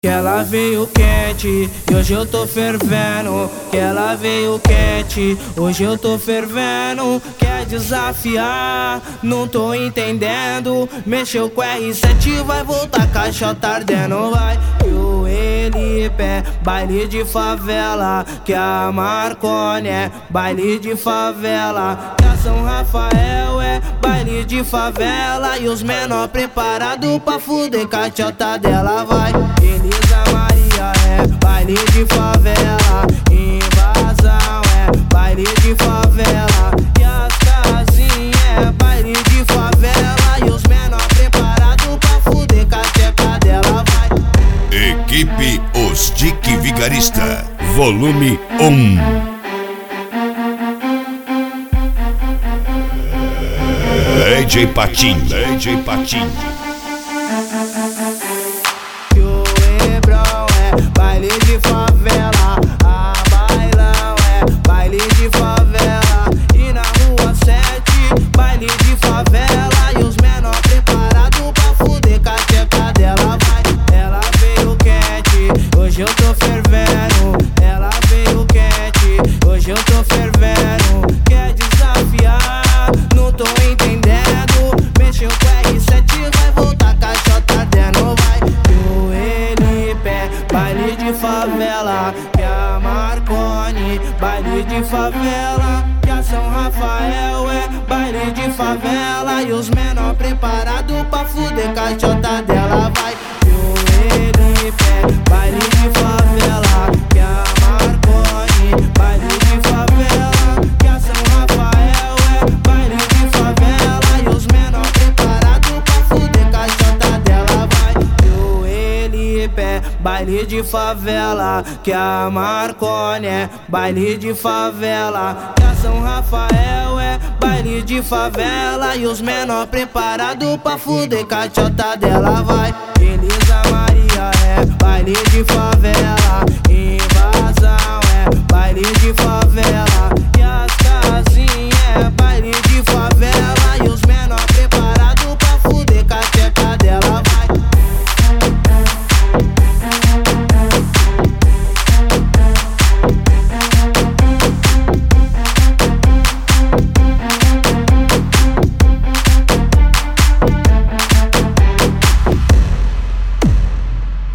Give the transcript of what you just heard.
Que ela veio quente e hoje eu tô fervendo. Que ela veio quente, hoje eu tô fervendo. Quer desafiar, não tô entendendo. Mexeu com R7, vai voltar, caixota ardendo. Vai que o Elipe, baile de favela. Que a Marconi é baile de favela. Que a São Rafael é baile de favela. E os menor preparado pra fuder, caixota dela. Vai Elisa Maria é baile de favela. Invasão é baile de favela. E as casinhas é baile de favela. E os menor preparados pra fuder, cacheca dela. Vai Equipe Os Dick Vigarista, volume 1. DJ Patinho, DJ Patinho. Baile de favela, a bailão é baile de favela. E na rua 7, baile de favela. E os menor preparados pra fuder, cacheca dela. Vai, ela veio quente, hoje eu tô fervendo. Ela veio quente, hoje eu tô fervendo. Quer desafiar, não tô entendendo. Mexeu com R7, vai voltar, caixota dentro. Vai que o Elipe, baile de favela. Que a Marconi, baile de favela. Que a São Rafael é baile de favela. E os menor preparados pra fuder, caixota dela. Vai que o Elipe, baile de favela. Que a Marconi, baile de favela. Que a São Rafael é baile de favela. E os menor preparados pra fuder, caixota dela. Vai que o Elipe, baile de favela. Que a Marconi é baile de favela. Que a São Rafael é baile de favela. E os menor preparados pra fuder, caixota dela. Vai Elisa Maria é baile de favela. Invasão é baile de favela.